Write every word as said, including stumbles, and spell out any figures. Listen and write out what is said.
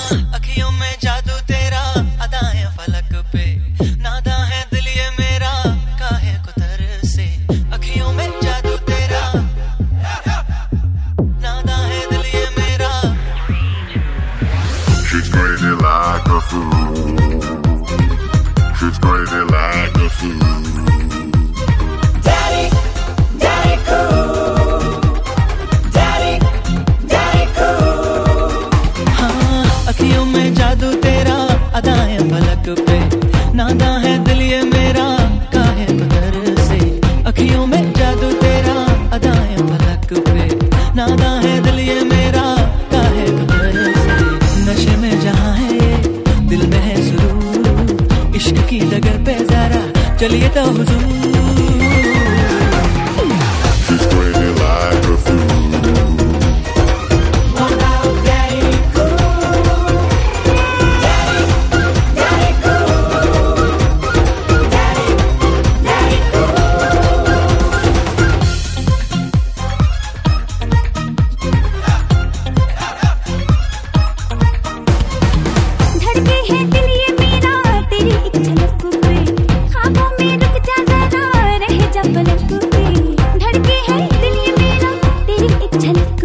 अखियों में जादू तेरा, अदाएं फलक पे, नादा है दिल ये मेरा, काहे को तरसे। अखियों में जादू तेरा, नादा है दिल ये मेरा। She's crazy like a fool. She's crazy like a fool. Daddy, daddy cool. Daddy, daddy cool. हाँ, अखियों में जादू तेरा, अदाएं फलक पे, नादा है दिल ये मेरा, काहे को तरसे। अखियों में जादू तेरा, अदाएं फलक पे, नादा है दिल ये मेरा, काहे को तरसे। नशे में जहाँ है ये, दिल में है सुरूर, इश्क की डगर पे जरा चलिए तो हुजूर। She's crazy like a fool. धड़के है दिल ये मेरा तेरी एक झलक